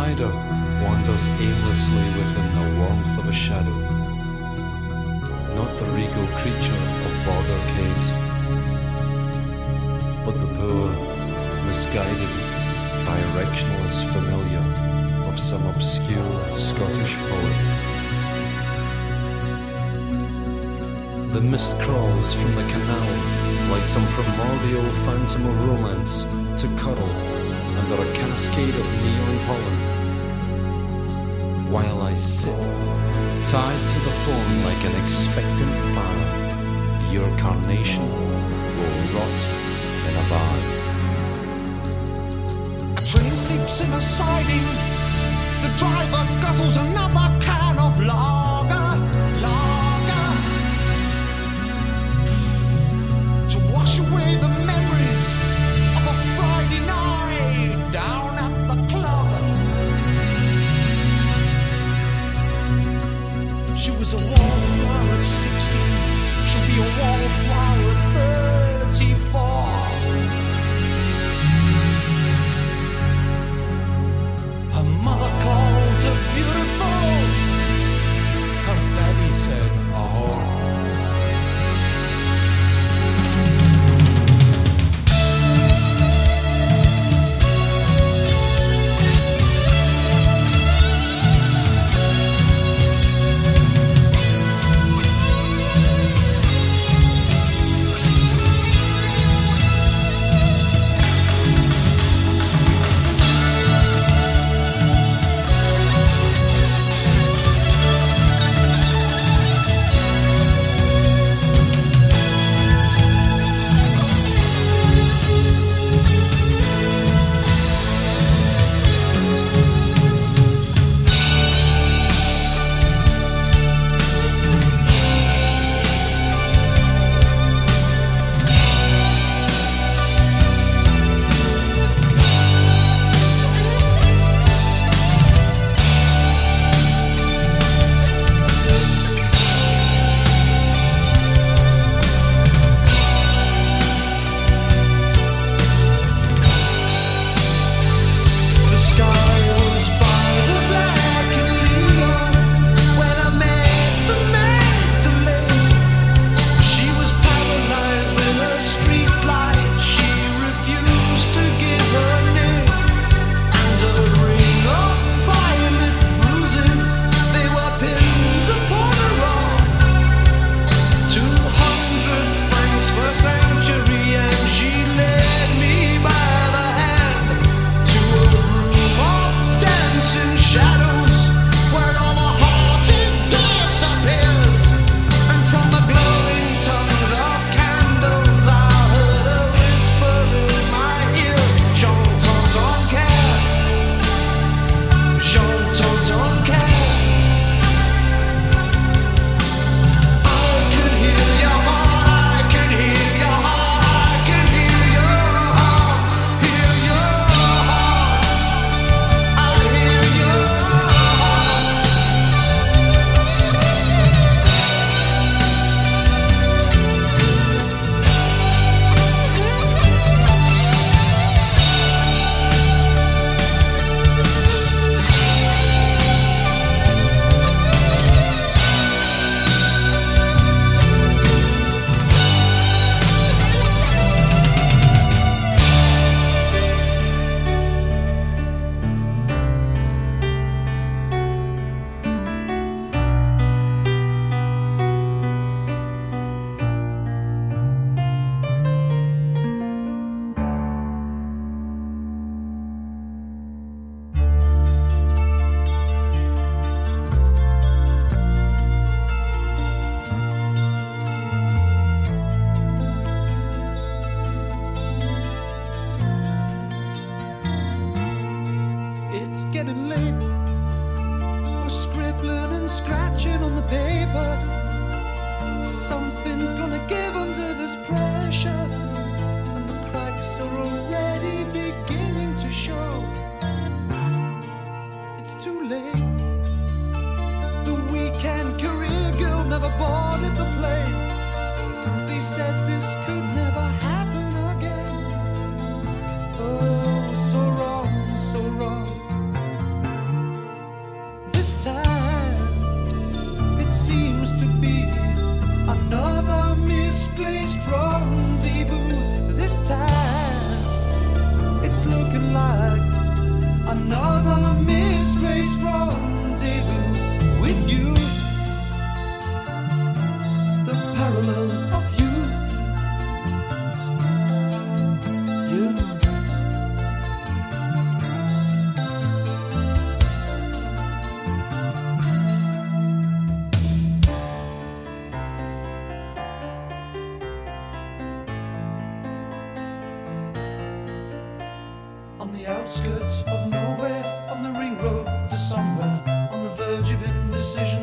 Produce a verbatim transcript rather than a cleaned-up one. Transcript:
spider wanders aimlessly within the warmth of a shadow, not the regal creature of border caves, but the poor, misguided, directionless familiar of some obscure Scottish poet. The mist crawls from the canal like some primordial phantom of romance to cuddle under a cascade of neon pollen, while I sit, tied to the phone like an expectant fire. Your carnation will rot in a vase. A train sleeps in a siding. The driver guzzles another can of lager, lager, to wash away the memories of a Friday night down at the club. She was a wallflower at sixteen. She'll be a wallflower at thirty-four. Her mother called her beautiful. Her daddy said a whore. parallel of you. You. On the outskirts of nowhere, on the ring road to somewhere, on the verge of indecision.